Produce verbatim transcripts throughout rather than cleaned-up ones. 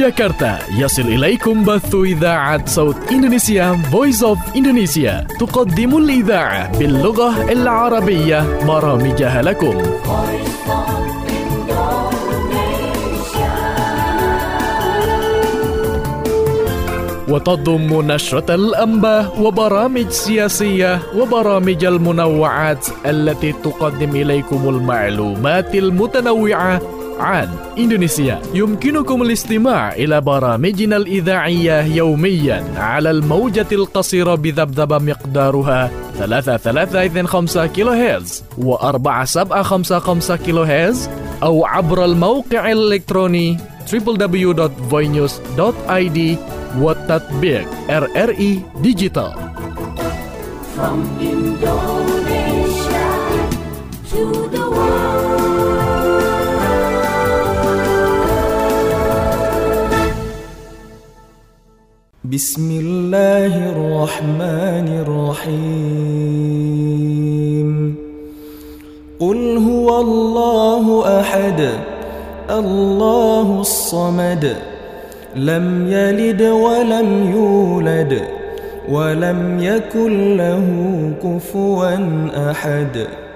جاكرتا يصل إليكم بث إذاعة صوت إندونيسيا Voice of Indonesia تقدم الإذاعة باللغة العربية برامجها لكم. وتضم نشرة الأنباء وبرامج سياسية وبرامج المنوعات التي تقدم إليكم المعلومات المتنوعة عن إندونيسيا. يمكنكم الاستماع إلى برامجنا الإذاعية يوميا على الموجة القصيرة بذبذبة مقدارها ثلاثة ثلاثة اثنين خمسة كيلو هرتز وأربعة سبعة خمسة خمسة كيلو هرتز أو عبر الموقع الإلكتروني دبليو دبليو دبليو دوت voinews دوت آي دي وتطبيق إر إر إي Digital. From Indonesia to the world. بسم الله الرحمن الرحيم. قل هو الله أحد الله الصمد لم يلد ولم يولد ولم يكن له كفوا أحد.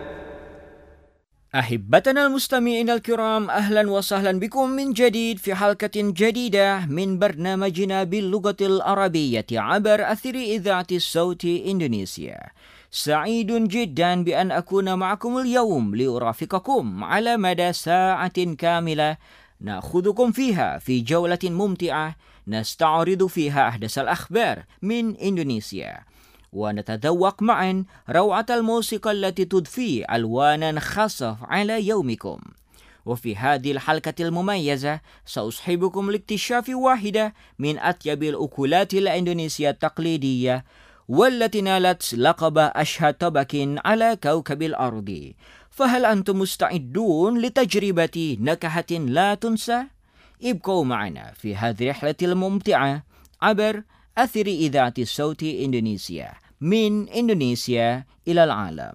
أحبتنا المستمعين الكرام، أهلا وسهلا بكم من جديد في حلقة جديدة من برنامجنا باللغة العربية عبر أثير إذاعة الصوت إندونيسيا. سعيد جدا بأن أكون معكم اليوم لأرافقكم على مدى ساعة كاملة نأخذكم فيها في جولة ممتعة نستعرض فيها أحدث الأخبار من إندونيسيا ونتذوق معا روعة الموسيقى التي تضفي ألوانا خاصة على يومكم. وفي هذه الحلقة المميزة سأصحبكم لاكتشاف واحدة من أطيب الأكلات الإندونيسية التقليدية والتي نالت لقب أشهى طبق على كوكب الأرض. فهل أنتم مستعدون لتجربة نكهة لا تنسى؟ ابقوا معنا في هذه الرحلة الممتعة عبر أثير إذاعة الصوت إندونيسيا من إندونيسيا إلى العالم.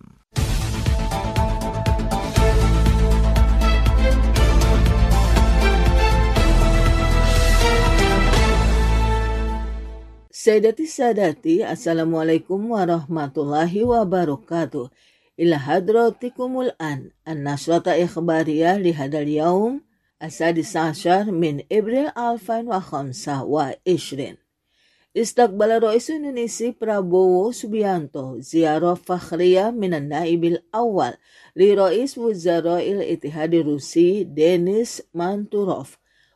Sayyidati Sadati, Assalamualaikum warahmatullahi wabarakatuh. إلى حضراتكم الآن النشرة إخبارية لهذا اليوم السادس عشر من إبريل ألفين وخمسة وعشرين. استقبل رئيس إندونيسيا برابوو سوبيانتو زيارة فخرية من النائب الأول لرئيس وزراء الاتحاد الروسي دينيس مانتوروف،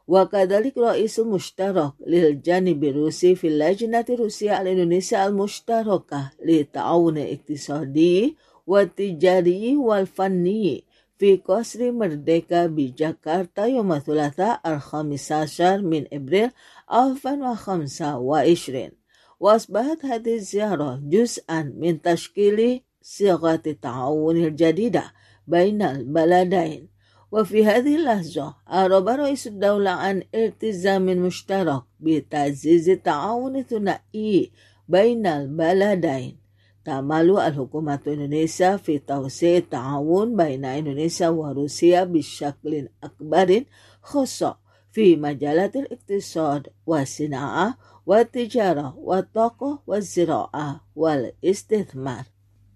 وكذلك رئيس مشترك للجانب الروسي في اللجنة الروسية الإندونيسية المشتركة للتعاون الاقتصادي والتجاري والفني في قصر مردeka بجاكرتا يوم الثلاثاء الخامس عشر من إبريل ألفين وخمسة وعشرين. وأصبحت هذه الزيارة جزءا من تشكيل صيغة التعاون الجديدة بين البلدين. وفي هذه اللحظة أعرب رئيس الدولة عن التزام مشترك بتعزيز التعاون الثنائي بين البلدين. تعمل الحكومة الإندونيسية في توسيع التعاون بين إندونيسيا وروسيا بشكل أكبر، خاصة في مجالات الاقتصاد والصناعة والتجارة والطاقة والزراعة والاستثمار.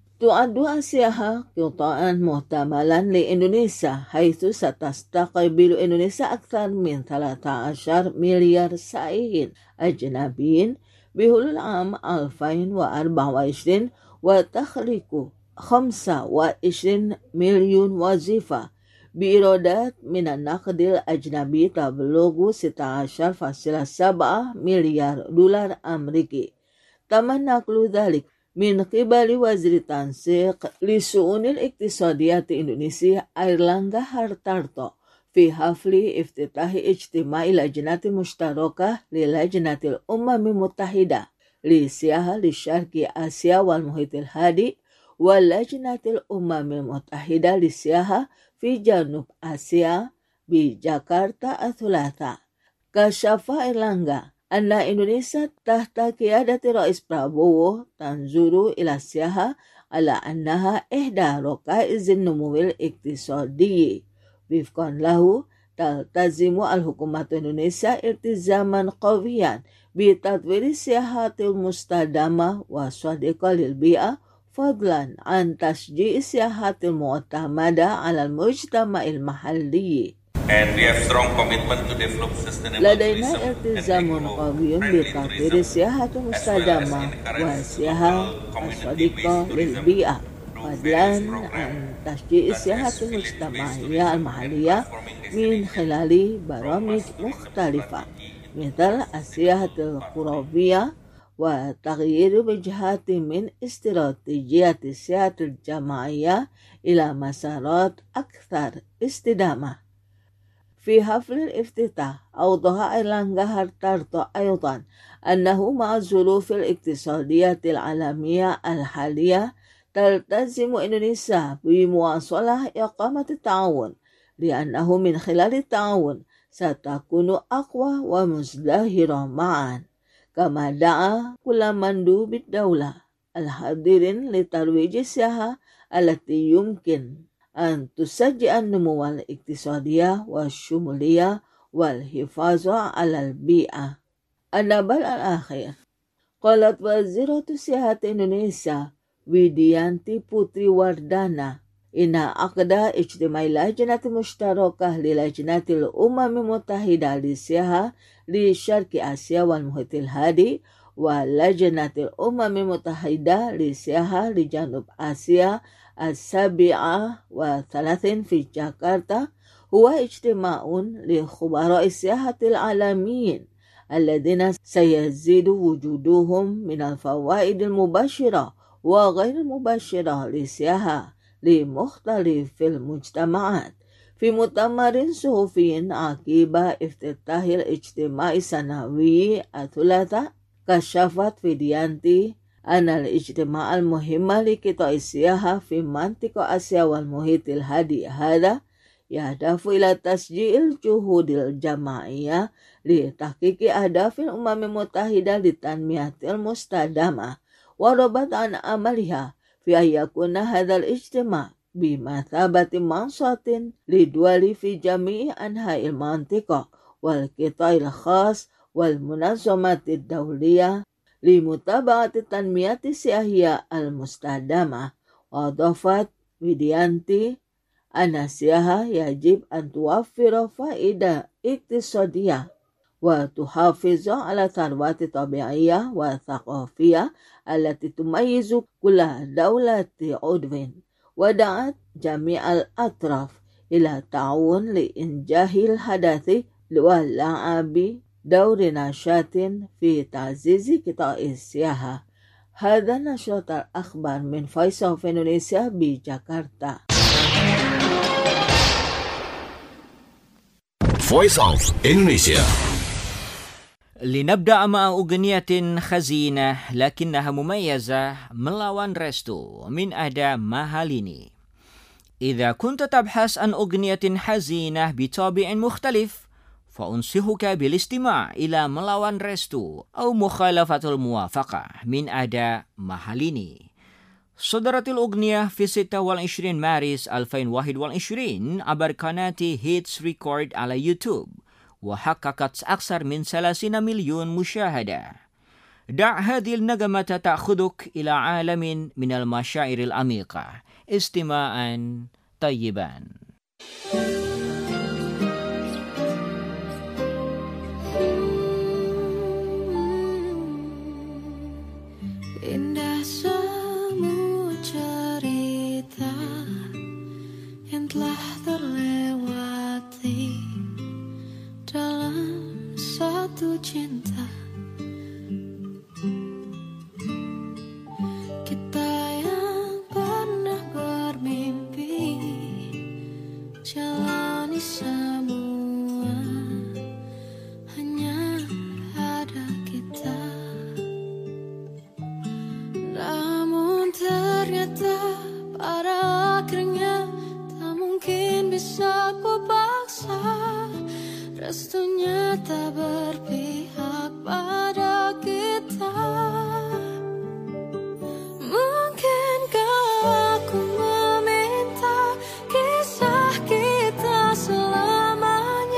تعد آسيا قطاعا محتملا لإندونيسيا، حيث ستستقبل إندونيسيا أكثر من ثلاثة عشر مليار سائح أجنبيين بحلول عام ألفين وأربعة وعشرين وتخلق خمسة وعشرين مليون وظيفة بإيرادات من النقد الأجنبي تبلغ ستة عشر فاصلة سبعة مليار دولار أمريكي. تم نقل ذلك من قبل وزير التنسيق للشؤون الاقتصادية إندونيسيا أيرلانغا هارتارتو في حفل افتتاح اجتماع اللجنة المشتركة للجنة الأمم المتحدة للسياحة لشرق آسيا والمحيط الهادي واللجنة الأمم المتحدة للسياحة في جنوب آسيا بجاكرتا الثلاثاء. كشف أيرلانغا أن إندونيسيا تحت قيادة رئيس برابوو تنظر إلى السياحة على أنها إحدى ركائز النمو الاقتصادي. وفقا له تلتزم الحكومة الإندونيسية التزاما قويا بتطوير السياحة المستدامة وصديقة للبيئة فضلا عن تشجيع السياحة المعتمدة على المجتمع المحلي. And we have strong commitment to develop sustainable لدينا tourism and التزام قوي بتطوير السياحة المستدامة والسياحة الصديقة للبيئة فضلا عن تشجيع السياحة المجتمعية المحلية من خلال برامج مختلفة مثل السياحة القروية وتغيير وجهات من استراتيجية السياحة الجماعية إلى مسارات أكثر استدامة. في حفل الافتتاح أوضح إرلانغا هارتارتو أيضا أنه مع الظروف الاقتصادية العالمية الحالية تلتزم إندونيسيا بمواصلة إقامة التعاون لأنه من خلال التعاون ستكون أقوى ومزدهرة معا. كما دعا كل مندوب الدولة الحاضرين لترويج السياحة التي يمكن أن تشجع النمو الاقتصادي والشمولية والحفاظ على البيئة. النبأ الأخير، قالت وزيرة السياحة إندونيسيا ويديانتي بوتري وردانا إن عقد اجتماع لجنة مشتركة للجنة الأمم المتحدة للسياحة لشرق آسيا والمحيط الهادي ولجنة الأمم المتحدة للسياحة لجنوب آسيا السابعة وثلاثين في جاكرتا هو اجتماع لخبراء السياحة العالميين الذين سيزيد وجودهم من الفوائد المباشرة وغير المباشرة للسياحة لمختلف المجتمعات. في مؤتمر صحفي عقب افتتاح الاجتماع السنوي الثلاثاء كشفت فيديانتي أن الاجتماع المهم لقطاع السياحة في منطقة آسيا والمحيط الهادي هذا يهدف إلى تشجيع الجهود الجماعية لتحقيق أهداف الأمم المتحدة للتنمية المستدامة وربط عن عملها في أن يكون هذا الاجتماع بمثابة منصات لدول في جميع أنحاء المنطقة والقطاع الخاص والمنظمات الدولية لمتابعة التنمية السياحية المستدامة. وأضافت ويديانتي أن السياحة يجب أن توفر فائدة اقتصادية وتحافظ على الثروات الطبيعية والثقافية التي تميز كل دولة عضو، ودعت جميع الأطراف إلى التعاون لإنجاح الحدث واللعب دور نشاط في تعزيز قطاع السياحة. هذا نشرة الأخبار من Voice of Indonesia بجاكرتا. Voice of Indonesia. لنبدأ مع أغنية خزينة لكنها مميزة ملاوان ريستو من أدا ماهاليني. إذا كنت تبحث عن أغنية حزينة بطابع مختلف فأنصحك بالاستماع إلى ملاوان ريستو أو مخالفة الموافقة من أدا ماهاليني. صدرت الأغنية في ستة وعشرين مارس ألفين وواحد وعشرين عبر قناة هيتس ريكورد على يوتيوب وحققت أكثر من ثلاثين مليون مشاهدة. دع هذه النغمة تأخذك إلى عالم من المشاعر العميقة. استماعا طيبا. Indah semua cerita yang telah terlewati dalam satu cinta. Kita yang pernah bermimpi jalani semua hanya ada kita. Namun ternyata pada akhirnya tak mungkin bisa ku paksa. Restunya tak berpihak pada kita. Mungkinkah aku meminta kisah kita selamanya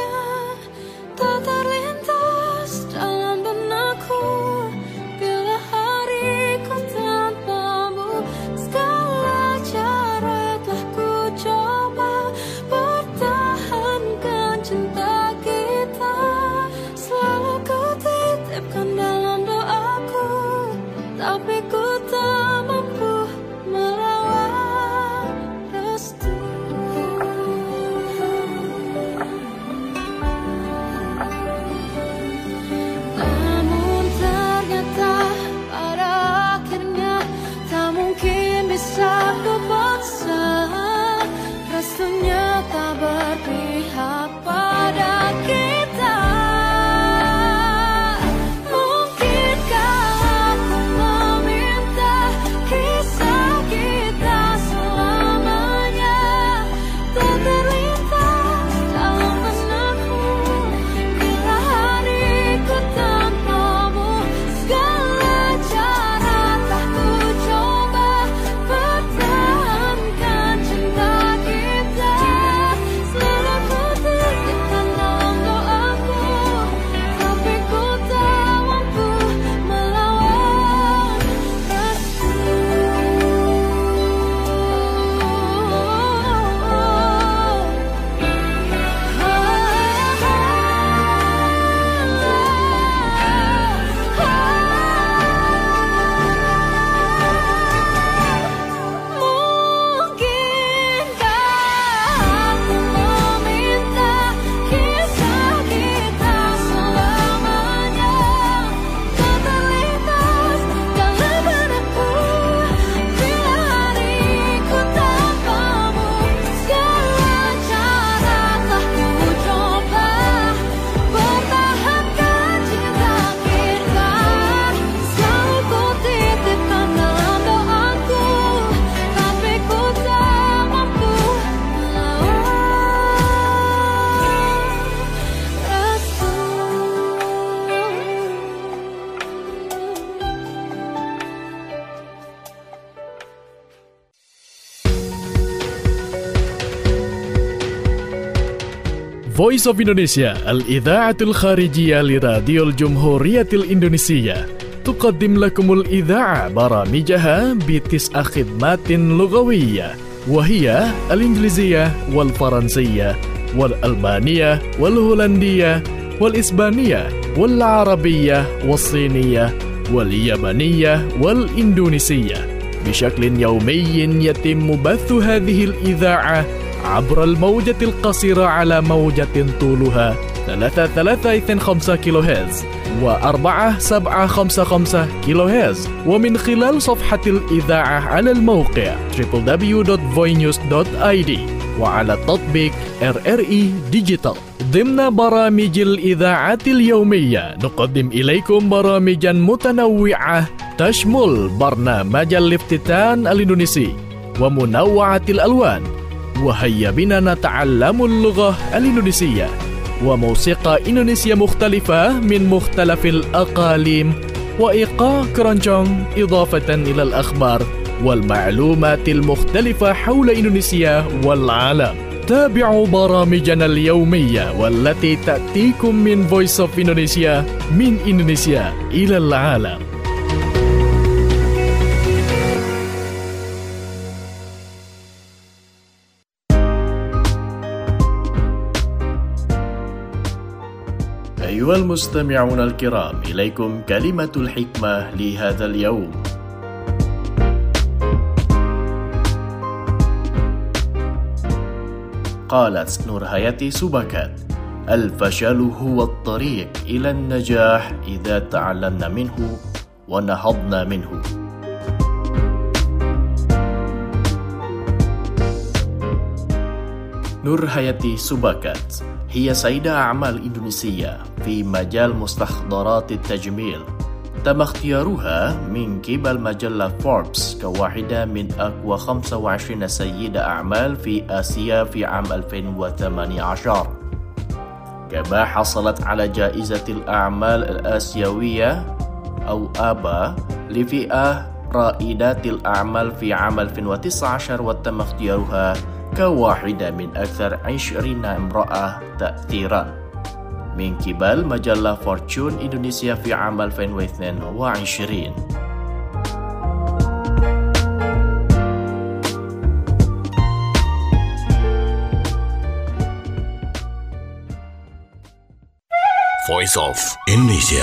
Voice of Indonesia الإذاعة الخارجية لراديو الجمهورية الإندونيسية تقدم لكم الإذاعة برامجها بتسع خدمات لغوية، وهي الإنجليزية والفرنسية والألبانية والهولندية والإسبانية والعربية والصينية واليابانية والإندونيسية. بشكل يومي يتم بث هذه الإذاعة عبر الموجة القصيرة على موجة طولها ثلاثة ثلاثة اثنين خمسة كيلو هرتز وأربعة سبعة خمسة خمسة كيلو هرتز، ومن خلال صفحة الإذاعة على الموقع دبليو دبليو دبليو دوت فوي نيوز دوت آي دي وعلى تطبيق آر آر إي ديجيتال. ضمن برامج الإذاعة اليومية نقدم إليكم برامجا متنوعة تشمل برنامج الافتتان الإندونيسي ومنوعة الألوان، وهيا بنا نتعلم اللغة الإندونيسية، وموسيقى إندونيسية مختلفة من مختلف الأقاليم، وإيقاع كرونجونج، إضافة إلى الأخبار والمعلومات المختلفة حول إندونيسيا والعالم. تابعوا برامجنا اليومية والتي تأتيكم من Voice of Indonesia من إندونيسيا إلى العالم. أيها المستمعون الكرام، إليكم كلمة الحكمة لهذا اليوم. قالت نورهايتي سوباكات: الفشل هو الطريق إلى النجاح إذا تعلمنا منه ونهضنا منه. نورهايتي سوباكات هي سيدة أعمال إندونيسية في مجال مستحضرات التجميل. تم اختيارها من قبل مجلة فوربس كواحدة من أقوى خمسة وعشرين سيدة أعمال في آسيا في عام ألفين وثمانية عشر. كما حصلت على جائزة الأعمال الآسيوية أو آبا لفئة رائدات الأعمال في عام ألفين وتسعة عشر، وتم اختيارها كواحدة من أكثر عشرين امرأة تأثيراً من قبل مجلة فورتشون إندونيسيا في عام ألفين واثنين وعشرين. Voice of Indonesia.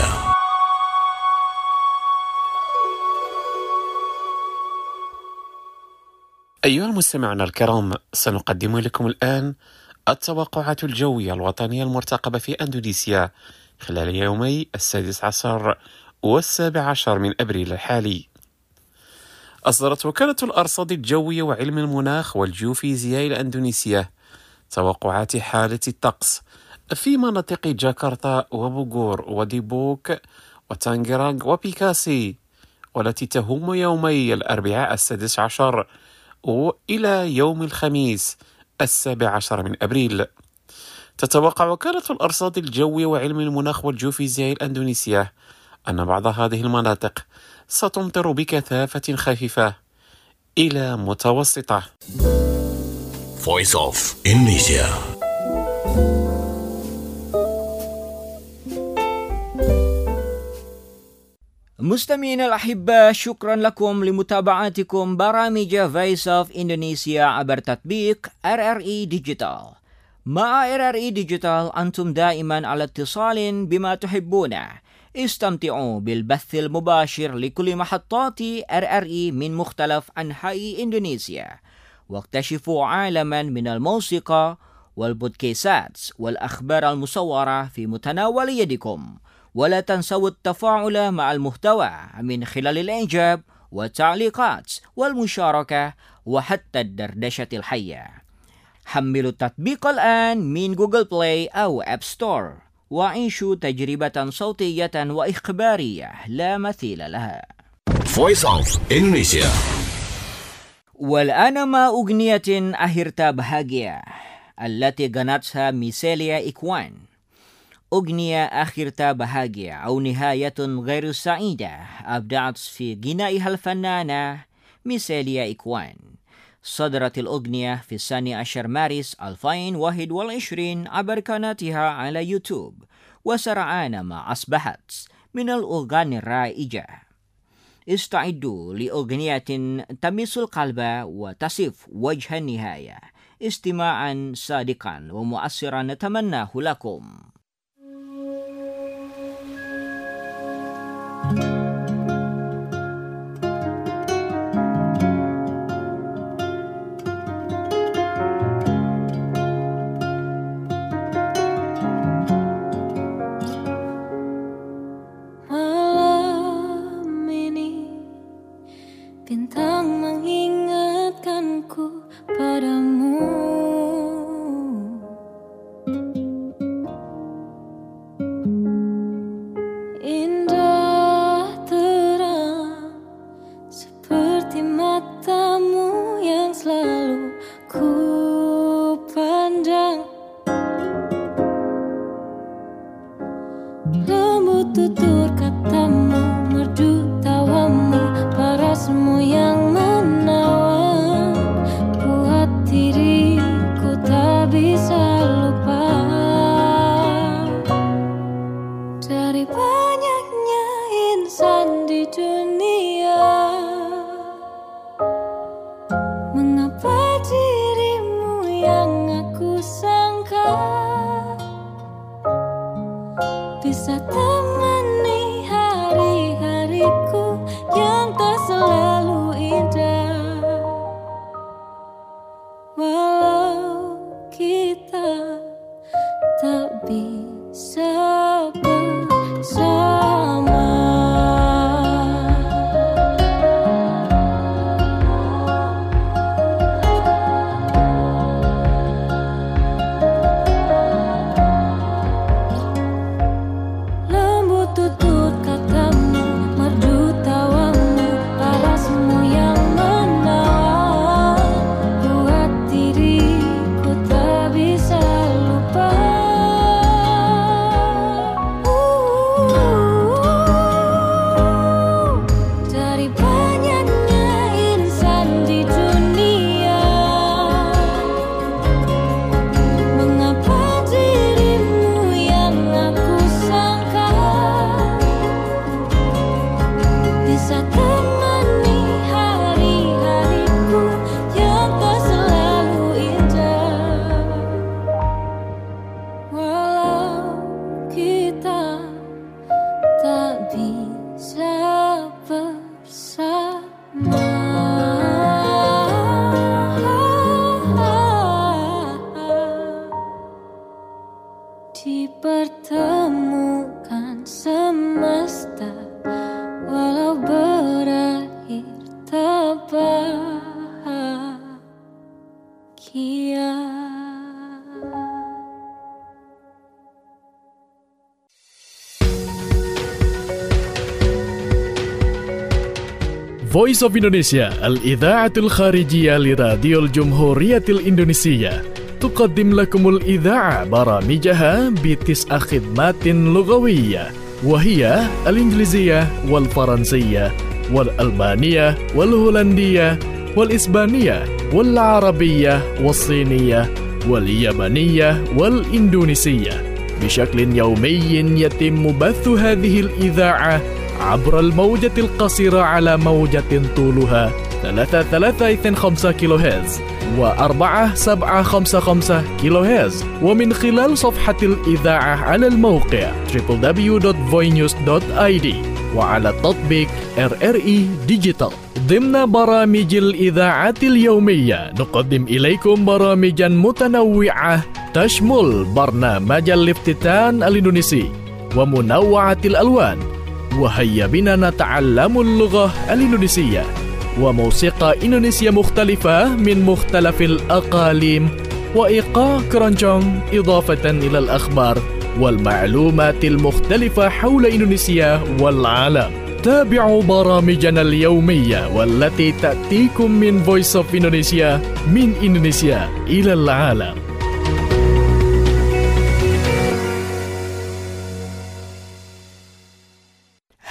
أيها المستمعون الكرام، سنقدم لكم الآن التوقعات الجوية الوطنية المرتقبة في أندونيسيا خلال يومي السادس عشر والسابع عشر من أبريل الحالي. أصدرت وكالة الأرصاد الجوية وعلم المناخ والجيوفيزياء الأندونيسية توقعات حالة الطقس في مناطق جاكرتا وبوغور وديبوك وتانجرانغ وبيكاسي، والتي تهم يومي الأربعاء السادس عشر وإلى يوم الخميس السابع عشر من أبريل. تتوقع وكالة الأرصاد الجوية وعلم المناخ والجيوفيزياء الأندونيسية أن بعض هذه المناطق ستمطر بكثافة خفيفة إلى متوسطة. Voice of Indonesia. مستمعينا الأحبة، شكرا لكم لمتابعتكم برامج Voice of Indonesia عبر تطبيق آر آر إي ديجيتال. مع آر آر إي ديجيتال أنتم دائما على اتصال بما تحبونه. استمتعوا بالبث المباشر لكل محطات آر آر إي من مختلف أنحاء إندونيسيا، واكتشفوا عالما من الموسيقى والبودكاستات والأخبار المصورة في متناول يدكم. ولا تنسوا التفاعل مع المحتوى من خلال الإعجاب والتعليقات والمشاركة وحتى الدردشة الحية. حملوا التطبيق الآن من جوجل بلاي أو أب ستور وعيشوا تجربة صوتية وإخبارية لا مثيل لها. Voice of Indonesia. والآن مع أغنية أهيرتا بهاجيا التي غنتها ميسيليا إكوان. أغنية أخيرتا بهاجيا أو نهاية غير سعيدة أبدعت في غنائها الفنانة ميسيليا إكوان. صدرت الأغنية في الثاني عشر مارس ألفين وواحد وعشرين عبر قناتها على يوتيوب، وسرعان ما أصبحت من الأغاني الرائجة. استعدوا لأغنية تمس القلب وتصف وجه النهاية. استماعا صادقا ومؤثرا نتمناه لكم. Bintang mengingatkanku padamu. Indah terang seperti matamu yang selalu ku pandang. Lembut tutur katamu, merdu tawamu, parasmu yang menawan, buat diriku tak bisa lupa. Dari banyaknya insan di dunia, mengapa dirimu yang aku sangka bisa temani hari-hariku yang tak selalu indah. Walau kita tak bisa bersama. Lembut tutur katamu, merdu tawamu, parasmu yang menawan, buat diriku tak bisa lupa. Uh, dari banyaknya insan di dunia, mengapa dirimu yang aku sangka bisa temani hari-hariku yang tak selalu indah. Walau kita tak bisa bersama. Dipertemukan semesta, walau berakhir tak bahagia. Voice of Indonesia, الإذاعة الخارجية لراديو الجمهورية الإندونيسية، تقدم لكم الإذاعة برامجها بتسع خدمات لغوية، وهي الإنجليزية والفرنسية والألمانية والهولندية والإسبانية والعربية والصينية واليابانية والإندونيسية. بشكل يومي يتم بث هذه الإذاعة عبر الموجة القصيرة على موجة طولها ثلاثة ثلاثة اثنين خمسة كيلو هرتز وأربعة سبعة خمسة خمسة كيلو هرتز، ومن خلال صفحة الإذاعة على الموقع دبليو دبليو دبليو دوت فوي نيوز دوت آي دي وعلى تطبيق آر آر إي ديجيتال. ضمن برامج الإذاعة اليومية نقدم إليكم برامجا متنوعة تشمل برنامج الافتتان الإندونيسي ومنوعة الألوان، وهيا بنا نتعلم اللغة الإندونيسية، وموسيقى إندونيسية مختلفة من مختلف الأقاليم، وإيقاع كرونجونج، إضافة إلى الأخبار والمعلومات المختلفة حول إندونيسيا والعالم. تابعوا برامجنا اليومية والتي تأتيكم من Voice of Indonesia من إندونيسيا إلى العالم.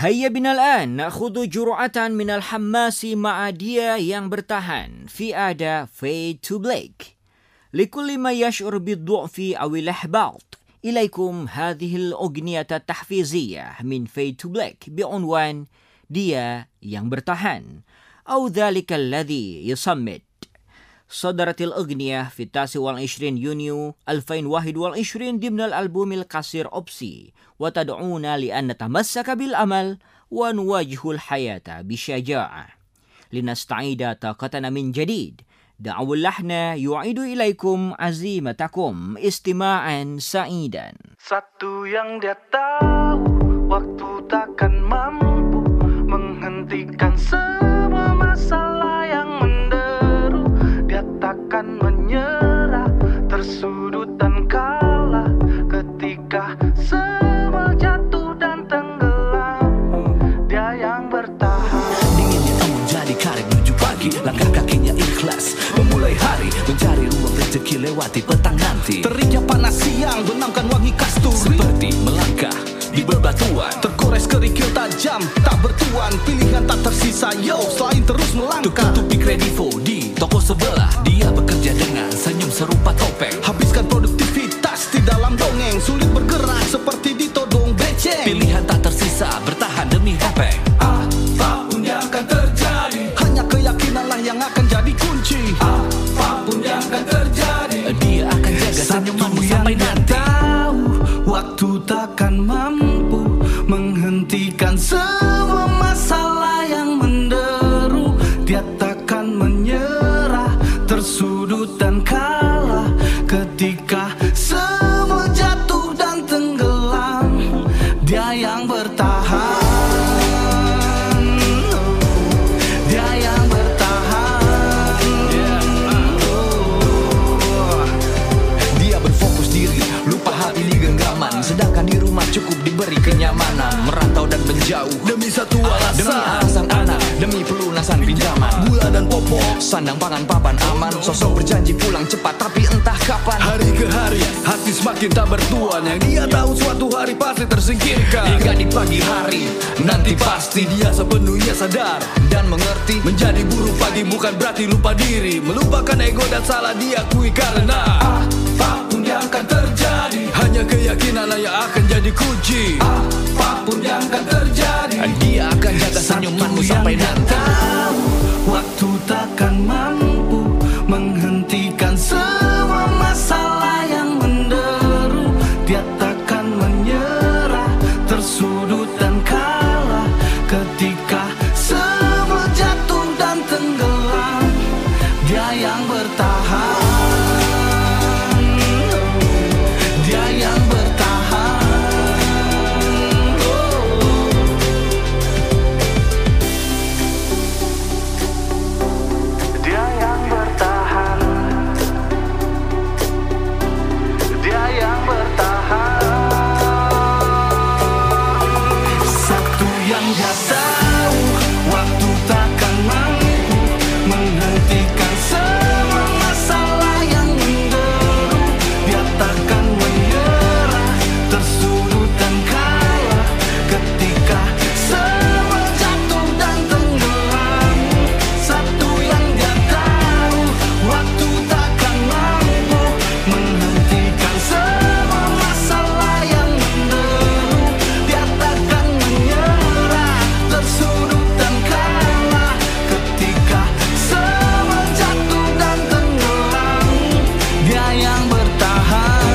Hayya binal an nakhudhu jur'atan minal hammasi ma'a dia yang bertahan fi ada Fade to Black. Likulli ma yash'ur bid-du'fi aw al-ihbat. Ilaikum hadhihi al-ughniyah at-tahfiziyah min Fade to Black bi'unwan dia yang bertahan. Aw dhalika alladhi yusammit. صدرت الأغنية في التاسع والعشرين يونيو ألفين وواحد وعشرين ضمن الألبوم القصير أوبسي وتدعونا لأن نتمسك بالأمل ونواجه الحياة بشجاعة لنستعيد طاقتنا من جديد. دعوا اللحن يعيد إليكم عزيمتكم استماعا سعيدا. Satu yang dia tahu, waktu takkan mampu menghentikan semua masalah yang menderu. Dia takkan menyerah, tersudut dan kalah ketika semua jatuh dan tenggelam. Dia yang bertahan. Dinginnya embun jadi karet menuju pagi, langkah kakinya ikhlas memulai hari, mencari ruang rezeki lewati petang nanti. Teriknya panas siang, benamkan wangi kasturi. Seperti melangkah di bebatuan, tergores kerikil tajam, tak bertuan. Pilihan tak tersisa, yo, selain terus melangkah. Tutupi kredivo di toko sebelah, dia bekerja dengan senyum serupa topeng. Habiskan produktivitas di dalam dongeng, sulit bergerak seperti ditodong beceng. Pilihan tak tersisa, bertahan demi hopeng. Apapun yang akan terjadi, hanya keyakinanlah yang akan jadi kunci. Apapun yang akan terjadi, dia akan jaga senyumanmu sampai nanti. Tahu, waktu takkan mampu menghentikan semua masalah yang menderu. Dia takkan menyerah, tersudut dan kalah ketika semua jatuh dan tenggelam. Dia yang bertahan. Dia yang bertahan. Dia berfokus diri, lupa hati di genggaman, sedangkan di rumah cukup diberi kenyamanan. Merantau dan menjauh Demi satu alasan, demi alasan anak, demi pelunasan pinjaman. Gula dan popok, sandang pangan papan aman. Sosok berjanji pulang cepat tapi entah kapan. Hari ke hari hati semakin tak bertuan. Yang dia tahu suatu hari pasti tersingkirkan. Hingga di pagi hari nanti pasti dia sepenuhnya sadar dan mengerti. Menjadi buruh pagi bukan berarti lupa diri. Melupakan ego dan salah diakui karena apapun yang akan terjadi, hanya keyakinanlah yang akan jadi kunci. Apapun yang akan terjadi, dia akan jaga senyumanmu sampai nanti. Tahu, waktu takkan mampu menghentikan semua masalah yang menderu. Dia takkan menyerah, tersudut dan kalah ketika semua jatuh dan tenggelam. Dia yang bertahan. Dia yang bertahan. Dia yang bertahan. Dia yang bertahan. Satu yang dia tahu, waktu takkan mampu menghentikan semua masalah yang menderu. Dia takkan menyerah, tersudut dan kalah ketika semua jatuh dan tenggelam. Satu yang dia tahu, waktu takkan mampu menghentikan semua masalah yang menderu. Dia takkan menyerah, tersudut dan kalah ketika semua jatuh dan tenggelam. Dia yang bertahan.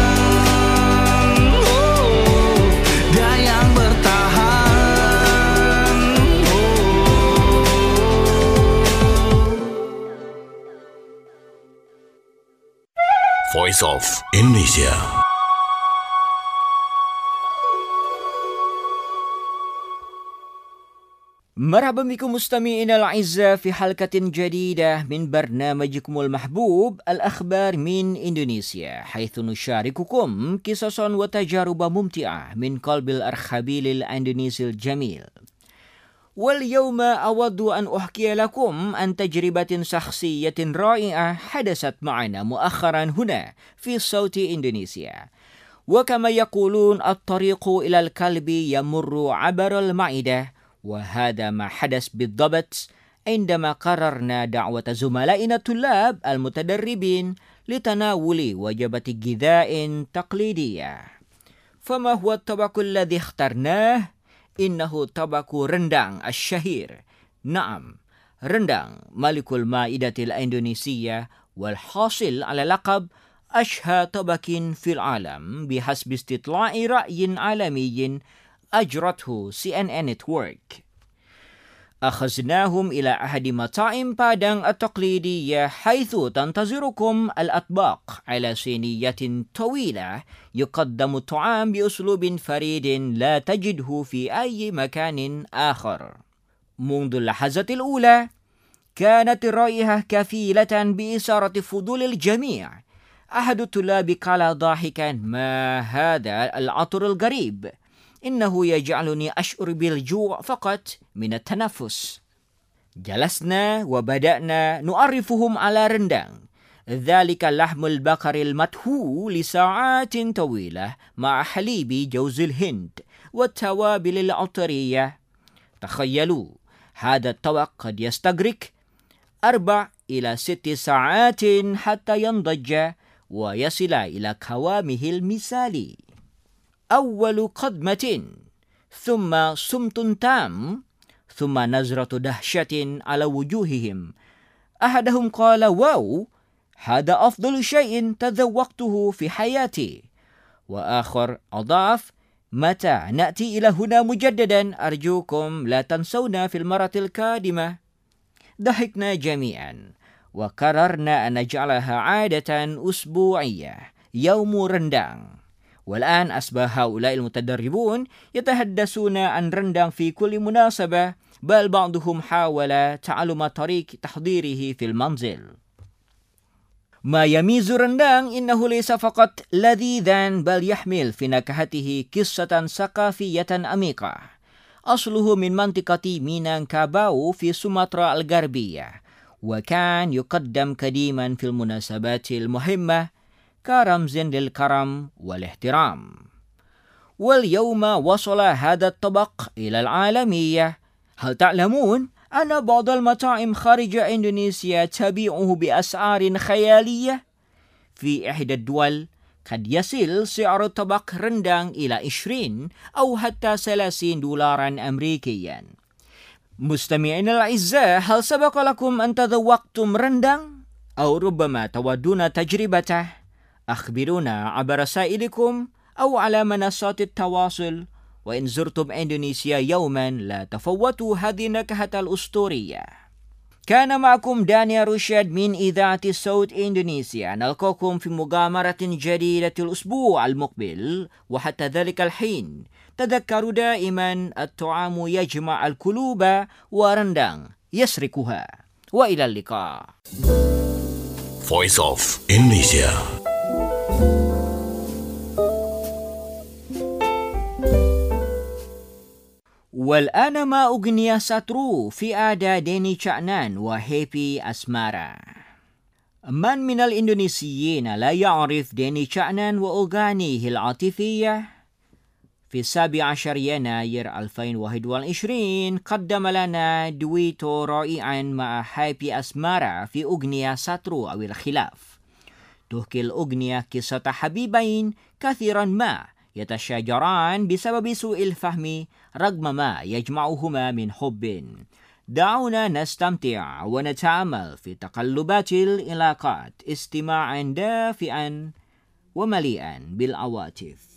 Oh, dia yang bertahan. Voice of Indonesia. مرحبا بكم مستمعينا الأعزاء في حلقة جديدة من برنامجكم المحبوب الأخبار من إندونيسيا، حيث نشارككم قصص وتجارب ممتعة من قلب الأرخبيل الإندونيسي الجميل. واليوم أود أن أحكي لكم عن تجربة شخصية رائعة حدثت معنا مؤخرا هنا في صوت إندونيسيا. وكما يقولون الطريق إلى القلب يمر عبر المعدة، وهذا ما حدث بالضبط عندما قررنا دعوة زملائنا الطلاب المتدربين لتناول وجبة غذاء تقليدية. فما هو الطبق الذي اخترناه؟ إنه طبق rendang الشهير. نعم، rendang ملك المائدة الإندونيسية، والحاصل على لقب أشهى طبق في العالم بحسب استطلاع رأي عالمي أجرته سي إن إن Network. أخذناهم إلى أحد مطاعم بادang التقليدية، حيث تنتظركم الأطباق على صينية طويلة يقدم الطعام بأسلوب فريد لا تجده في أي مكان آخر. منذ اللحظة الأولى كانت الرائحة كفيلة بإثارة فضول الجميع. أحد الطلاب قال ضاحكا: ما هذا العطر الغريب؟ إنه يجعلني أشعر بالجوع فقط من التنفس. جلسنا وبدأنا نعرفهم على rendang، ذلك لحم البقر المطهو لساعات طويلة مع حليب جوز الهند والتوابل العطرية. تخيلوا، هذا الطبق قد يستغرق أربع إلى ست ساعات حتى ينضج ويصل إلى قوامه المثالي. أول قدمة، ثم صمت تام، ثم نظرة دهشة على وجوههم. أحدهم قال: واو، هذا أفضل شيء تذوقته في حياتي. وآخر أضاف: متى نأتي إلى هنا مجددا؟ أرجوكم لا تنسونا في المرة القادمة. ضحكنا جميعا وقررنا أن نجعلها عادة أسبوعية، يوم rendang. والآن أصبح هؤلاء المتدربون يتحدثون عن rendang في كل مناسبة، بل بعضهم حاول تعلم طريق تحضيره في المنزل. ما يميز rendang إنه ليس فقط لذيذا، بل يحمل في نكهته قصة ثقافية عميقة. أصله من منطقة مينانكاباو في سومطرة الغربية، وكان يقدم قديما في المناسبات المهمة كرمز للكرم والاحترام. واليوم وصل هذا الطبق إلى العالمية. هل تعلمون أن بعض المطاعم خارج إندونيسيا تبيعه بأسعار خيالية؟ في إحدى الدول قد يصل سعر طبق rendang إلى عشرين أو حتى ثلاثين دولارا أمريكيا. مستمعينا الأعزاء، هل سبق لكم أن تذوقتم rendang؟ أو ربما تودون تجربته؟ أخبرونا عبر رسائلكم أو على منصات التواصل. وإن زرتم إندونيسيا يوما لا تفوتوا هذه النكهة الأسطورية. كان معكم دانيال رشاد من إذاعة صوت إندونيسيا. نلقاكم في مغامرة جديدة الأسبوع المقبل، وحتى ذلك الحين تذكروا دائما الطعام يجمع القلوب ورندang يسرقها. وإلى اللقاء. Voice of Indonesia. والآن ما أغنية ساترو في أداء ديني شعنان وهيبي أسمارا. من من الإندونيسيين لا يعرف ديني شعنان وأغانيه العاطفية؟ في السابع عشر يناير ألفين وواحد وعشرين قدم لنا دويتو رائعا مع هيبي أسمارا في أغنية ساترو أو الخلاف. تحكي الأغنية قصة حبيبين كثيرا ما يتشاجران بسبب سوء الفهم رغم ما يجمعهما من حب. دعونا نستمتع ونتأمل في تقلبات العلاقات استماعا دافئا ومليئا بالعواطف.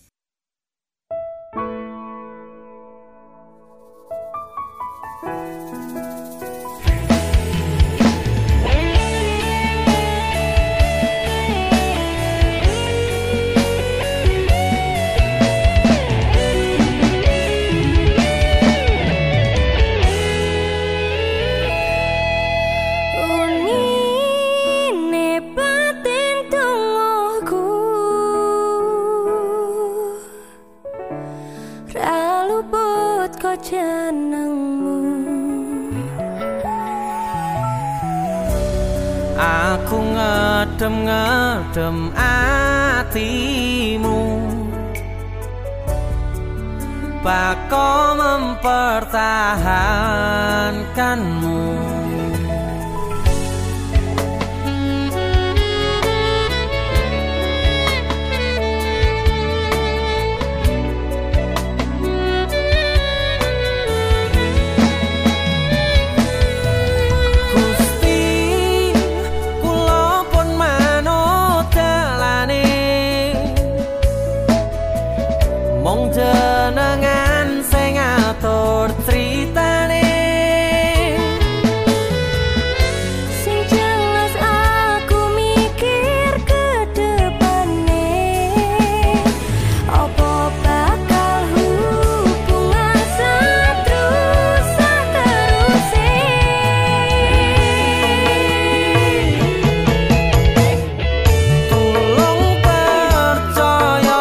Aku ngedem-ngedem atimu, lupa kau mempertahankanmu. Jenengan sing ngatur critane, sing jelas aku mikir ke depane, apa bakal hubungan seterus seterusé. Tolong percaya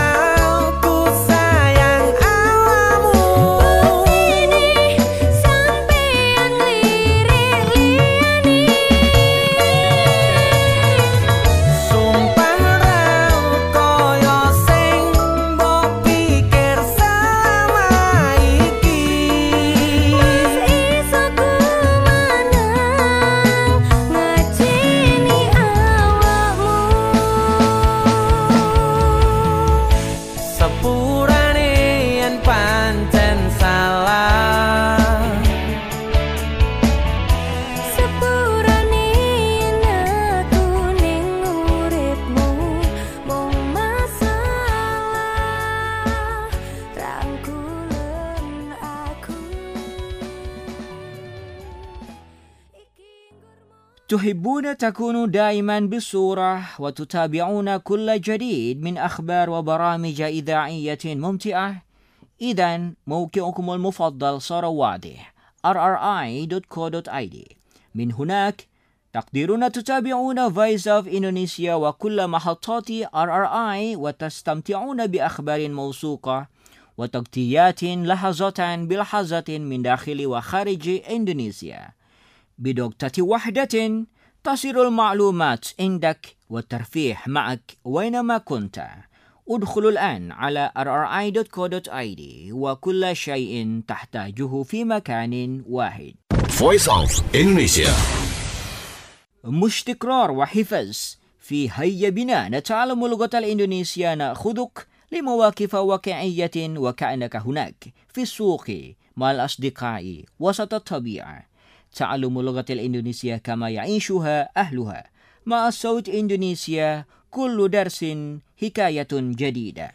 تحبون تكونوا دائما بالصورة وتتابعون كل جديد من أخبار وبرامج إذاعية ممتعة؟ إذن موقعكم المفضل صار واضح آر آر آي دوت كو دوت آي دي. من هناك تقدرون تتابعون Voice of Indonesia وكل محطات آر آر آي وتستمتعون بأخبار موثوقة وتغطيات لحظة بلحظة من داخل وخارج إندونيسيا بدقة وحدة تصل المعلومات عندك والترفيه معك وينما كنت. ادخلوا الآن على آر آر آي دوت كو دوت آي دي وكل شيء تحتاجه في مكان واحد. Voice of Indonesia. مش تكرار وحفظ، في هيا بنا نتعلم اللغة الإندونيسية نأخذك لمواقف واقعية وكأنك هناك في السوق مع الأصدقاء وسط الطبيعة. تعلم اللغة الإندونيسية كما يعيشها أهلها مع صوت إندونيسيا، كل درس حكاية جديدة.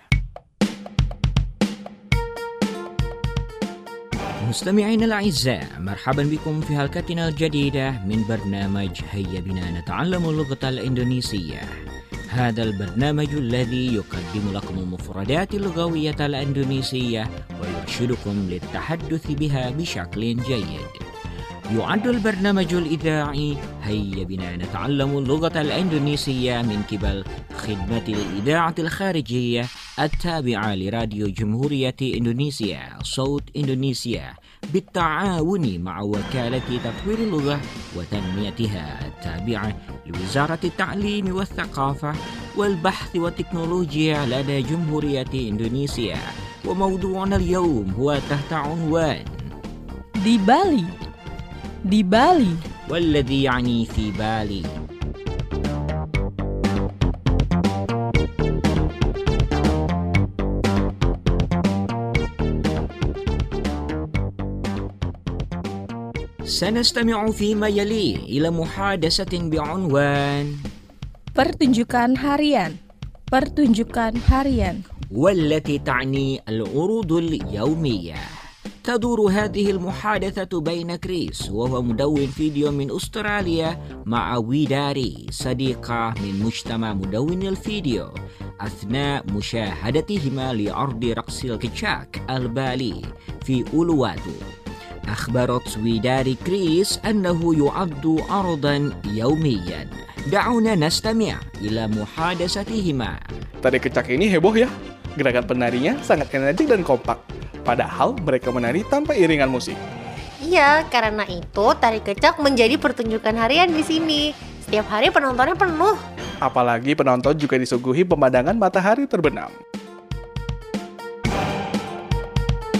مستمعينا الأعزاء، مرحبا بكم في حلقتنا الجديدة من برنامج هيا بنا نتعلم اللغة الإندونيسية. هذا البرنامج الذي يقدم لكم المفردات اللغوية الإندونيسية ويرشدكم للتحدث بها بشكل جيد. يعد البرنامج الإذاعي هيا بنا نتعلم اللغة الإندونيسية من قبل خدمة الإذاعة الخارجية التابعة لراديو جمهورية إندونيسيا صوت إندونيسيا بالتعاون مع وكالة تطوير اللغة وتنميتها التابعة لوزارة التعليم والثقافة والبحث والتكنولوجيا لدى جمهورية إندونيسيا. وموضوعنا اليوم هو تحت عنوان di Bali. Di Bali, والذي يعني في بالي. سنستمع فيما يلي إلى محادثة بعنوان pertunjukan harian. Pertunjukan harian. والتي تعني العروض اليومية. تدور هذه المحادثة بين كريس وهو مدون فيديو من أستراليا مع ويداري صديقة من مجتمع مدون الفيديو أثناء مشاهدتهما لعرض رقص الكيتشاك البالي في أولواتو. أخبرت ويداري كريس أنه يعد عرضا يوميا. دعونا نستمع إلى محادثتهما. Tari kecak ini heboh ya. Gerakan penarinya sangat energik dan kompak. Padahal mereka menari tanpa iringan musik. Iya, karena itu tari kecak menjadi pertunjukan harian di sini. Setiap hari penontonnya penuh. Apalagi penonton juga disuguhi pemandangan matahari terbenam.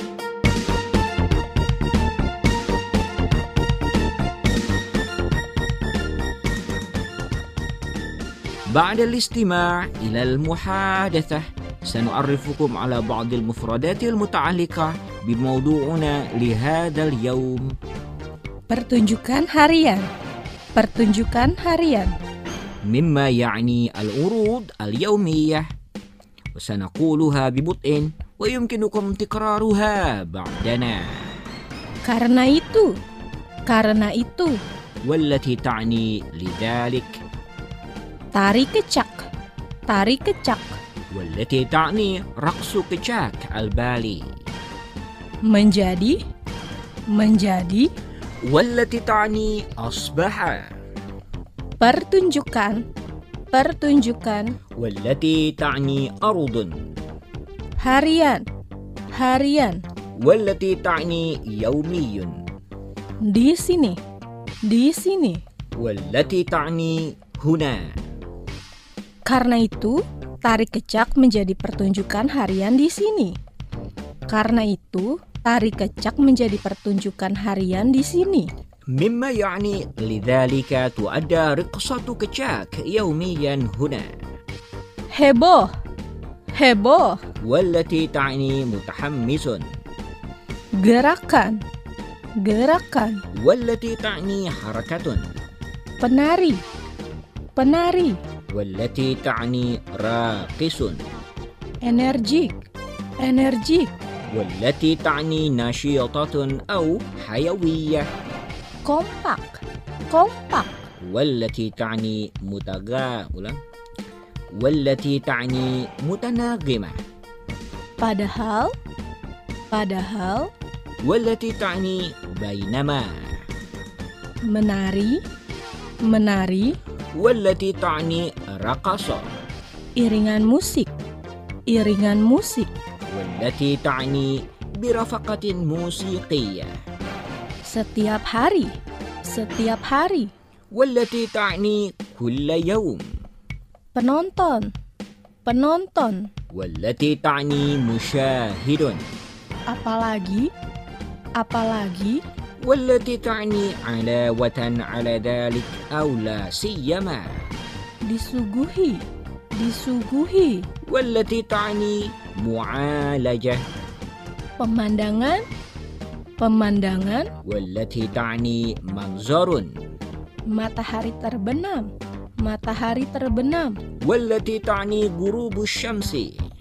بعد الاستماع إلى المحادثة سنعرفكم على بعض المفردات المتعلقة بموضوعنا لهذا اليوم. Pertunjukan harian. Pertunjukan harian. مما يعني العروض اليومية، وسنقولها ببطء ويمكنكم تكرارها بعدنا. Karena itu. Karena itu. والتي تعني لذلك. Tari kecak. Tari kecak. والتي تعني رقص كچاك البالي. Menjadi. Menjadi. والتي تعني أصبح. Pertunjukan. Pertunjukan. والتي تعني أرض. Harian. Harian. والتي تعني يومي. Di sini. Di sini. والتي تعني هنا. Karena itu, tari kecak menjadi pertunjukan harian di sini. Karena itu, tari kecak menjadi pertunjukan harian di sini. مما يعني لذلك تؤدى رقصة كچاك يوميا هنا. Heboh. Heboh. والتي تعني متحمس. Gerakan. Gerakan. والتي تعني حركة. Penari. Penari. والتي تعني راقص. Energik. Energik. والتي تعني نشيطة أو حيوية. Kompak. Kompak. والتي تعني متغاولة. والتي تعني متناغمة. Padahal. Padahal. والتي تعني بينما. Menari. Menari. والتي تعني رقص. Iringan musik. Iringan musik. والتي تعني برفقة موسيقية. Setiap hari. Setiap hari. والتي تعني كل يوم. Penonton. Penonton. والتي تعني مشاهد. Apalagi. Apalagi. والتي تعني علاوة على ذلك أو لا سيما. Disuguhi. Disuguhi. والتي تعني معالجة. Pemandangan. Pemandangan. والتي تعني منظر. Matahari terbenam. Matahari terbenam. والتي تعني غروب الشمس.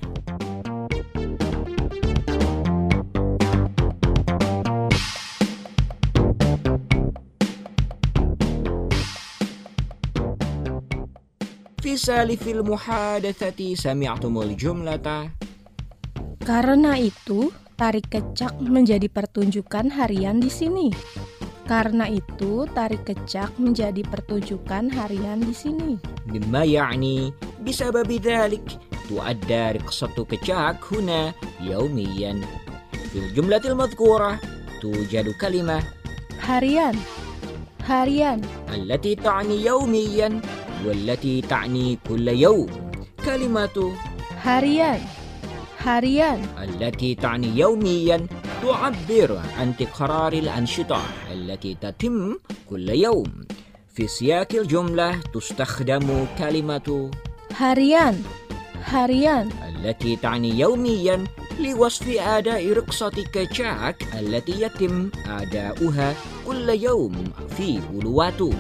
في سالف المحادثة سمعتم الجملة. Karena itu, tari kecak menjadi pertunjukan harian di sini. Karena itu, tari kecak menjadi pertunjukan harian di sini. مما يعني بسبب ذلك تؤدى رقصة كچاك هنا يوميا. في الجملة المذكورة توجد كلمة harian. Harian. التي تعني يوميا والتي تعني كل يوم. كلمة harian. Harian. التي تعني يوميا تعبر عن تكرار الأنشطة التي تتم كل يوم. في سياق الجملة تستخدم كلمة harian. Harian. التي تعني يوميا لوصف أداء رقصة كچاك التي يتم أداؤها كل يوم في uluwatu.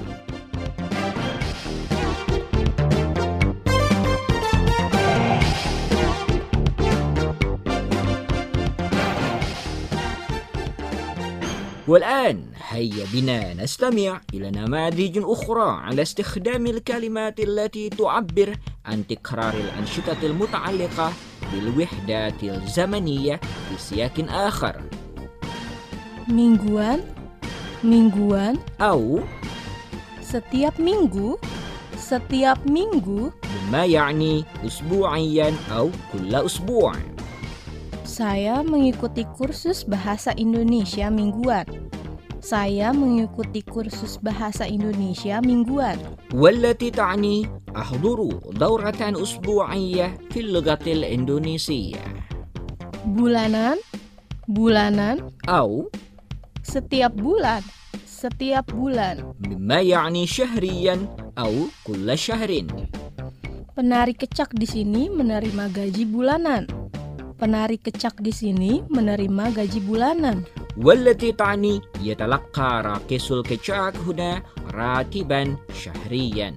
والآن هيا بنا نستمع إلى نماذج أخرى على استخدام الكلمات التي تعبر عن تكرار الأنشطة المتعلقة بالوحدات الزمنية في سياق آخر. Mingguan. Mingguan. أو setiap minggu. Setiap minggu. مما يعني أسبوعيا أو كل أسبوع. Saya mengikuti kursus bahasa Indonesia mingguan. Saya mengikuti kursus bahasa Indonesia mingguan. والتي تعني أحضر دورة أسبوعية في اللغة الإندونيسية. Bulanan. Bulanan. أو setiap bulan. Setiap bulan. مما يعني شهريا أو كل شهر. Penari kecak di sini menerima gaji bulanan. Penari kecak di sini menerima gaji bulanan. والتي تعني يتلقى راقص الكتشاك هنا راتبا شهريا.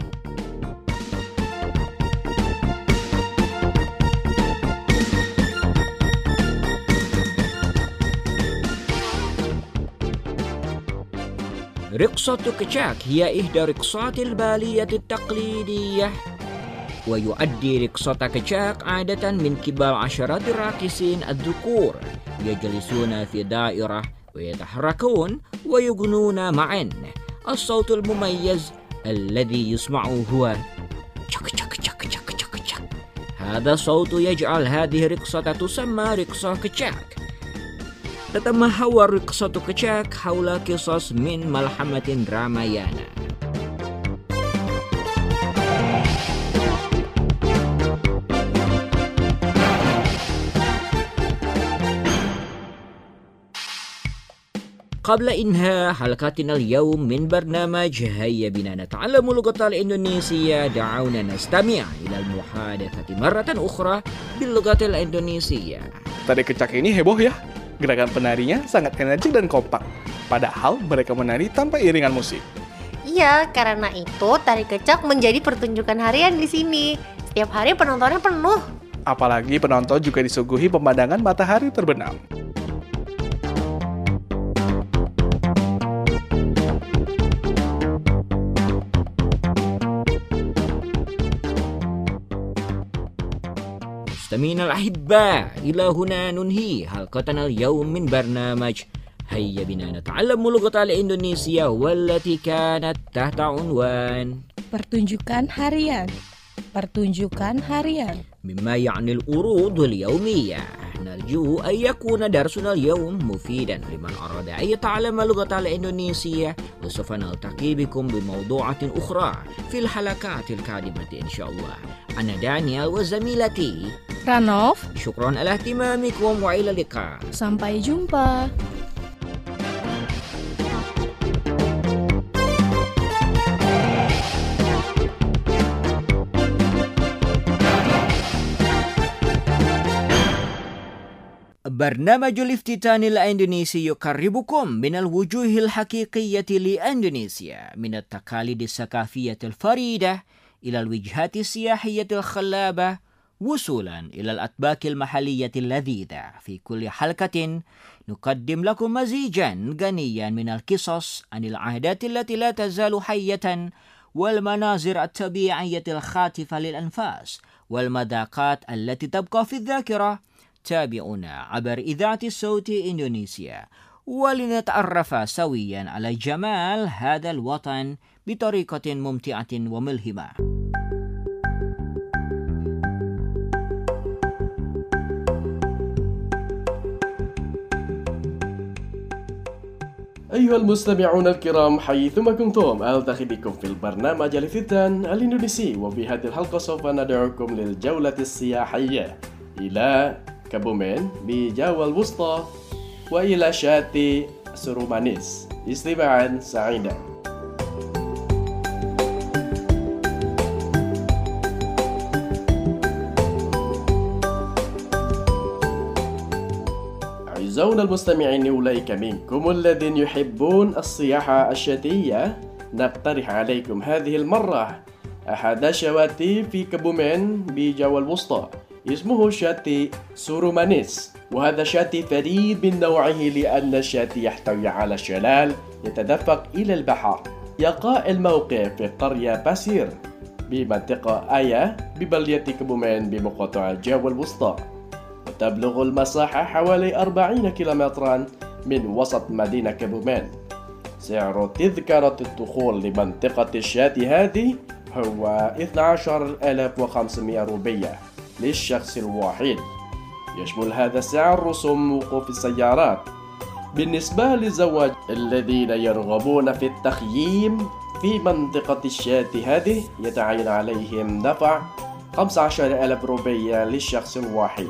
رقصة كتشاك هي إحدى رقصات البالية التقليدية، ويؤدي رقصة كتشاك عادة من قبل عشرات الراقصين الذكور يجلسون في دائرة ويتحركون ويغنون معا. الصوت المميز الذي يسمعه هو تشك تشك تشك تشك تشك تشك. هذا الصوت يجعل هذه الرقصة تسمى رقصة كتشاك. تتمحور رقصة كتشاك حول قصص من ملحمة رامايانا. قبل إنهاء حلقتنا اليوم من برنامج هيا بنا نتعلم اللغة الإندونيسية، دعونا نستمع إلى المحادثة مرة أخرى باللغة الإندونيسية. Tari kecak ini heboh ya. Gerakan penarinya sangat energik dan kompak. Padahal mereka menari tanpa iringan musik. Iya, karena itu tari kecak menjadi pertunjukan harian di sini. Setiap hari penontonnya penuh. Apalagi penonton juga disuguhi pemandangan matahari terbenam. مستمعينا الأحباء، إلى هنا ننهي حلقتنا اليوم من برنامج هيا بنا نتعلم اللغة الإندونيسية، والتي كانت تحت عنوان Pertunjukan harian. Pertunjukan harian. مما يعني العروض اليومية. نرجو أن يكون درسنا اليوم مفيدا لمن أراد أن يتعلم اللغة الإندونيسية، وسوف نلتقي بكم بموضوعات أخرى في الحلقات القادمة إن شاء الله. أنا دانيال وزميلتي Ranov. شكرا على اهتمامكم وإلى اللقاء. Sampai jumpa. برنامج الافتتان الإندونيسي يقربكم من الوجوه الحقيقية لإندونيسيا، من التقاليد الثقافية الفريدة إلى الوجهات السياحية الخلابة، وصولا إلى الأطباق المحلية اللذيذة. في كل حلقة نقدم لكم مزيجا غنيا من القصص عن العادات التي لا تزال حية، والمناظر الطبيعية الخاطفة للأنفاس، والمذاقات التي تبقى في الذاكرة. تابعونا عبر إذاعة الصوت إندونيسيا، ولنتعرف سويا على جمال هذا الوطن بطريقة ممتعة وملهمة. أيها المستمعون الكرام، حيثما كنتم ألتقي بكم في البرنامج الافتتان الإندونيسي، وفي هذه الحلقة سوف ندعوكم للجولة السياحية إلى كابومين بجاوة الوسطى وإلى شاطئ سرومانيس. استماعا سعيدا. أعزائنا المستمعين، أولئك منكم الذين يحبون السياحة الشتوية، نقترح عليكم هذه المرة أحد الشواطئ في كابومين بجاوة الوسطى، اسمه شاطئ سرومانيس. وهذا شاطئ فريد من نوعه لأن الشاطئ يحتوي على شلال يتدفق إلى البحر. يقع الموقع في قرية باسير بمنطقة آيا ببلدية كابومين بمقاطعة جاوة الوسطى، وتبلغ المساحة حوالي أربعين كيلومترا من وسط مدينة كابومين. سعر تذكرة الدخول لمنطقة الشاطئ هذه هو اثني عشر ألف وخمسمائة روبية للشخص الواحد. يشمل هذا السعر رسوم وقوف السيارات. بالنسبة للزواج الذين يرغبون في التخييم في منطقة الشاطئ هذه، يتعين عليهم دفع خمسة عشر ألف روبية للشخص الواحد.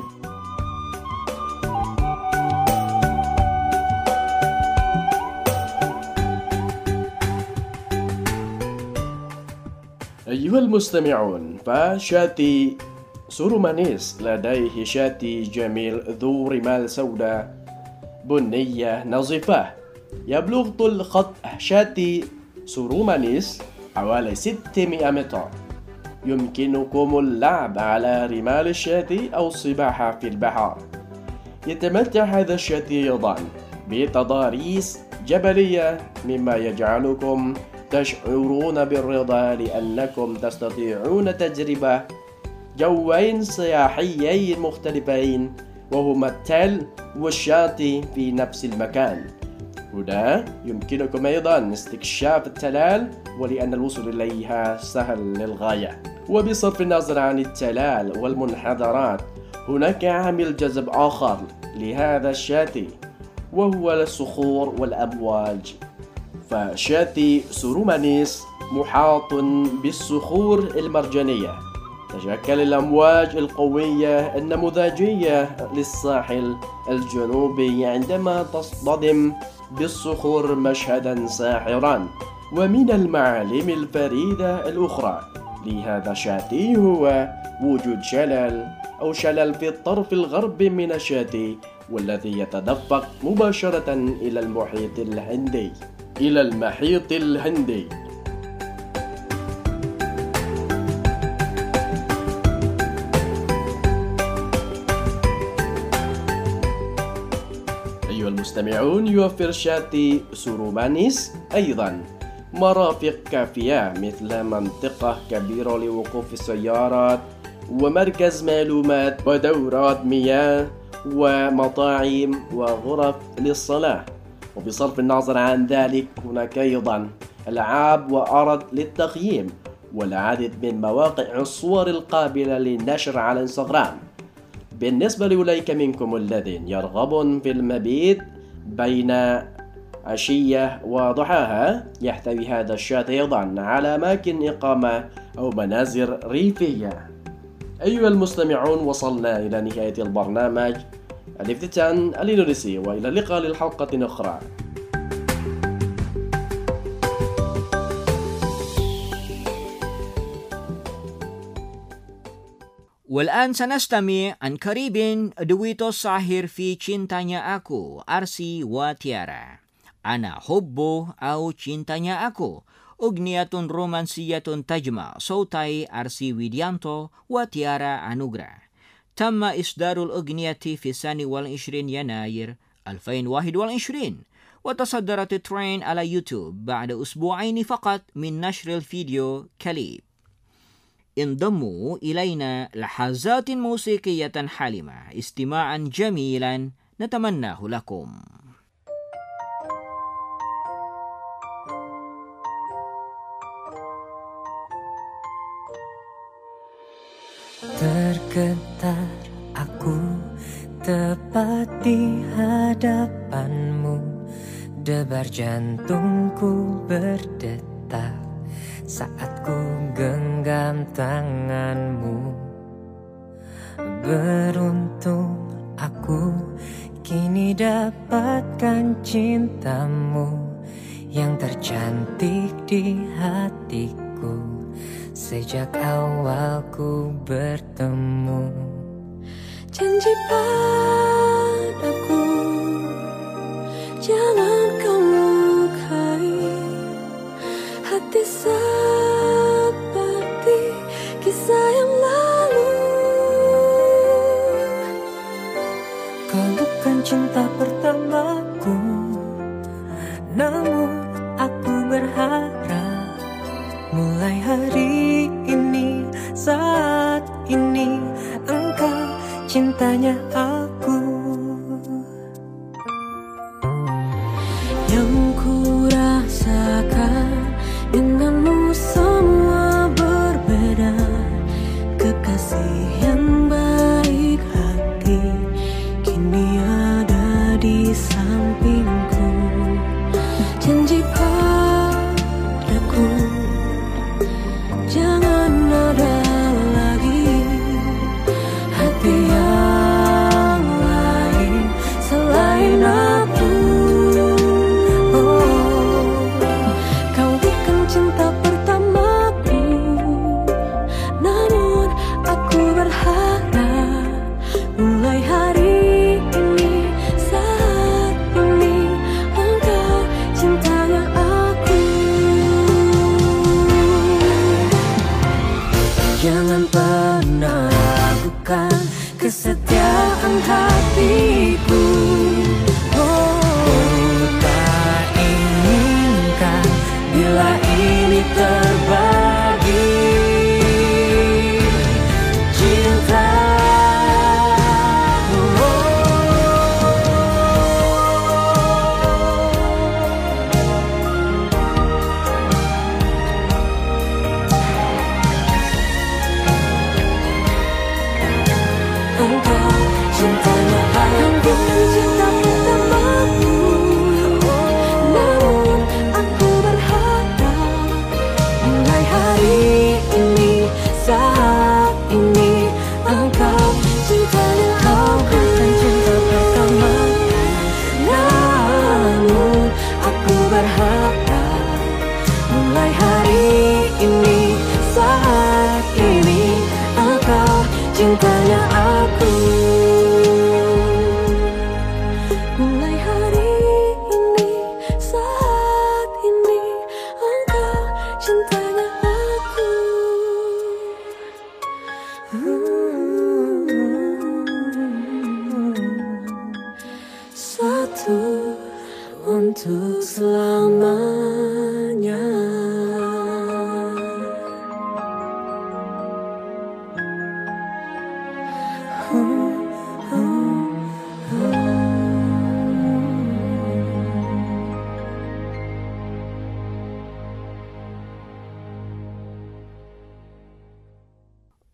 أيها المستمعون، فشاتي سرومانيس لديه شاتي جميل ذو رمال سوداء بنية نظيفة. يبلغ طول خط شاتي سرومانيس حوالي ستمائة متر. يمكنكم اللعب على رمال الشاتي أو السباحة في البحر. يتمتع هذا الشاتي أيضا بتضاريس جبلية، مما يجعلكم تشعرون بالرضا لأنكم تستطيعون تجربة جوين سياحيين مختلفين، وهما التل والشاطئ في نفس المكان. هنا يمكنكم أيضا استكشاف التلال، ولأن الوصول إليها سهل للغاية. وبصرف النظر عن التلال والمنحدرات، هناك عامل جذب آخر لهذا الشاطئ، وهو الصخور والأمواج. فشاطئ سرومانيس محاط بالصخور المرجانية. تشكل الأمواج القوية النموذجية للساحل الجنوبي عندما تصطدم بالصخور مشهدا ساحرا. ومن المعالم الفريدة الأخرى لهذا الشاطئ هو وجود شلال أو شلال في الطرف الغربي من الشاطئ، والذي يتدفق مباشرة إلى المحيط الهندي إلى المحيط الهندي. أيها المستمعون، يوفر شاطئ سرومانيس أيضا مرافق كافية، مثل منطقة كبيرة لوقوف السيارات، ومركز معلومات، ودورات مياه، ومطاعم، وغرف للصلاة. وبصرف النظر عن ذلك، هناك أيضا ألعاب وأرض للتخييم، والعديد من مواقع الصور القابلة للنشر على انستغرام. بالنسبة لأولئك منكم الذين يرغبون في المبيت بين عشية وضحاها، يحتوي هذا الشاطئ أيضا على أماكن إقامة أو منازل ريفية. أيها المستمعون، وصلنا إلى نهاية البرنامج الافتتان الإندونيسي، وإلى اللقاء للحلقة أخرى. والآن سنستمع عن قريب دويتو الشهير في Cintanya Aku أرسي وتيارا. أنا حبه أو Cintanya Aku أغنية رومانسية تجمع صوتي أرسي ويديانتو وتيارا أنوغرا. تم إصدار الأغنية في الثاني والعشرين يناير ألفين وواحد وعشرين، وتصدرت الترند على يوتيوب بعد أسبوعين فقط من نشر الفيديو كليب. انضموا إلينا لحظات موسيقية حالمة، استماعا جميلا نتمناه لكم. Tergetar aku tepat di hadapanmu, debar jantungku berdetak saat ku genggam tanganmu. Beruntung aku kini dapatkan cintamu yang tercantik di hatiku sejak awal ku bertemu. Janji padaku, jangan kau lukai hati seperti kisah yang lalu. Kau bukan cinta pertamaku, namun aku berharap mulai hari ini, saat ini, engkau cintanya aku. Yang ku rasakan denganmu semua berbeda, kekasih yang baik hati kini ada di sampingku. Janji padaku, jangan ada lagi hati yang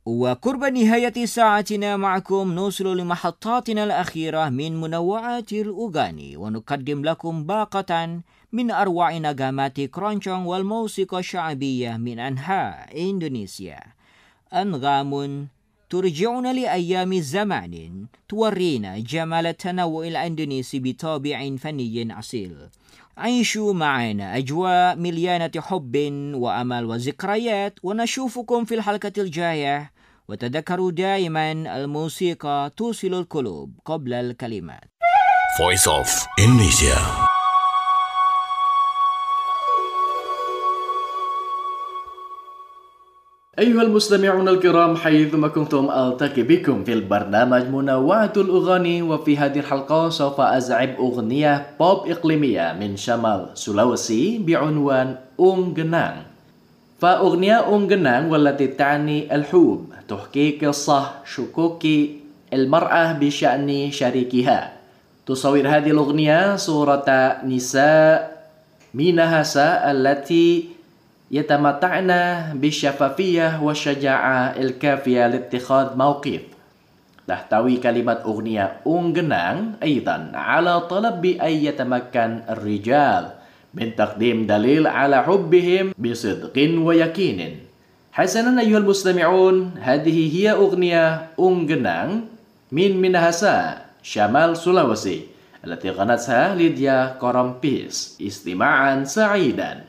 وقرب نهاية ساعتنا معكم نوصل لمحطاتنا الأخيرة من منوعات الأغاني ونقدم لكم باقة من أروع نغمات كرونشون والموسيقى الشعبية من أنحاء إندونيسيا. أنغام ترجعنا لأيام زمان تورينا جمال التنوع الأندونيسي بطابع فني أصيل. عيشوا معنا أجواء مليانة حب وأمل وذكريات، ونشوفكم في الحلقة الجاية. وتذكروا دائما الموسيقى توصل القلوب قبل الكلمات. Voice of Indonesia. أيها المستمعون الكرام، حيثما كنتم ألتقي بكم في البرنامج منوعات الأغاني، وفي هذه الحلقة سوف أزعب أغنية بوب إقليمية من شمال سولوسي بعنوان أم جنان. فأغنية أم جنان والتي تعني الحب تحكي قصة شكوك المرأة بشأن شريكها. تصور هذه الأغنية صورة نساء مينهاسا التي يتمتعن بالشفافية والشجاعة الكافية لاتخاذ موقف. تحتوي كلمات أغنية أم جنان أيضا على طلب بأن يتمكن الرجال من تقديم دليل على حبهم بصدق ويقين. حسنا أيها المستمعون، هذه هي أغنية أم جنان من مينهاسا شمال سولوسي التي غنتها ليديا كورامبيس. استماعا سعيدا.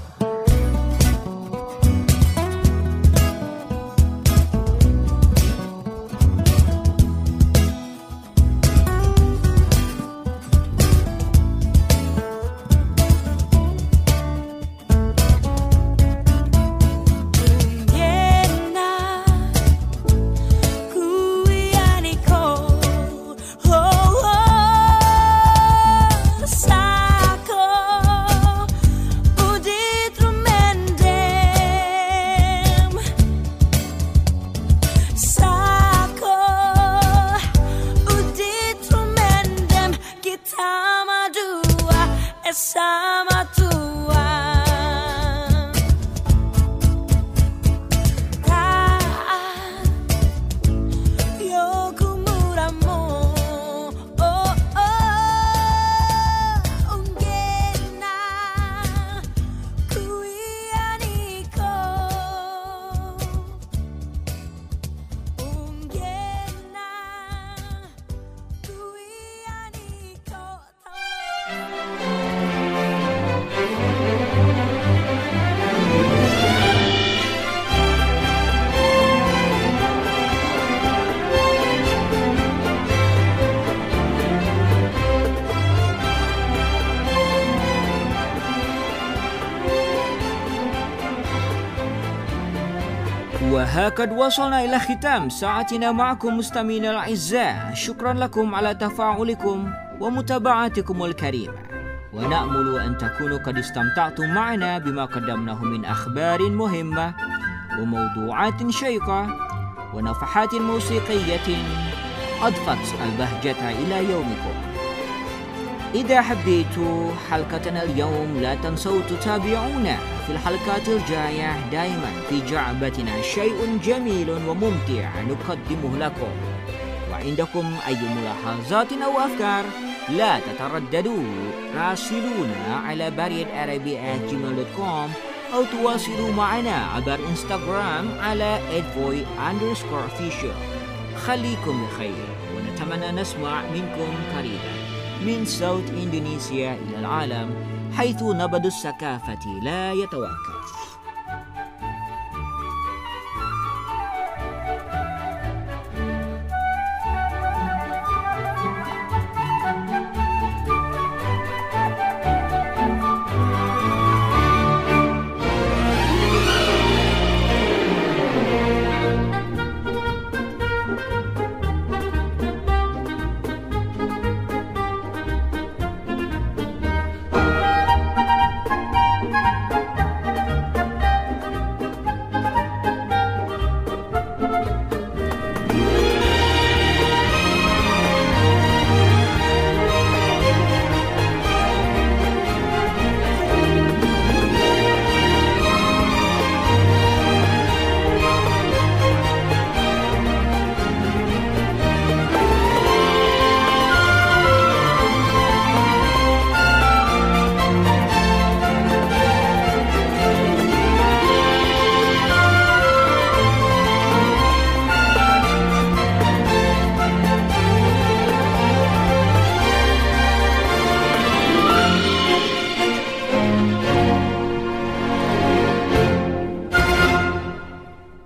وهكذا وصلنا إلى ختام ساعتنا معكم مستمعينا الأعزاء. شكرا لكم على تفاعلكم ومتابعتكم الكريمة، ونأمل أن تكونوا قد استمتعتم معنا بما قدمناه من أخبار مهمة وموضوعات شيقة ونفحات موسيقية أضفت البهجة إلى يومكم. إذا حبيتوا حلقتنا اليوم لا تنسوا تتابعونا في الحلقات الجاية. دائما في جعبتنا شيء جميل وممتع نقدمه لكم. وعندكم أي ملاحظات أو أفكار لا تترددوا، راسلونا على بريد عربي آت جيميل دوت كوم أو تواصلوا معنا عبر إنستغرام على ادفوي أندرسكور official. خليكم بخير، ونتمنى نسمع منكم قريبا. من صوت إندونيسيا إلى العالم، حيث نبض الثقافة لا يتوقف.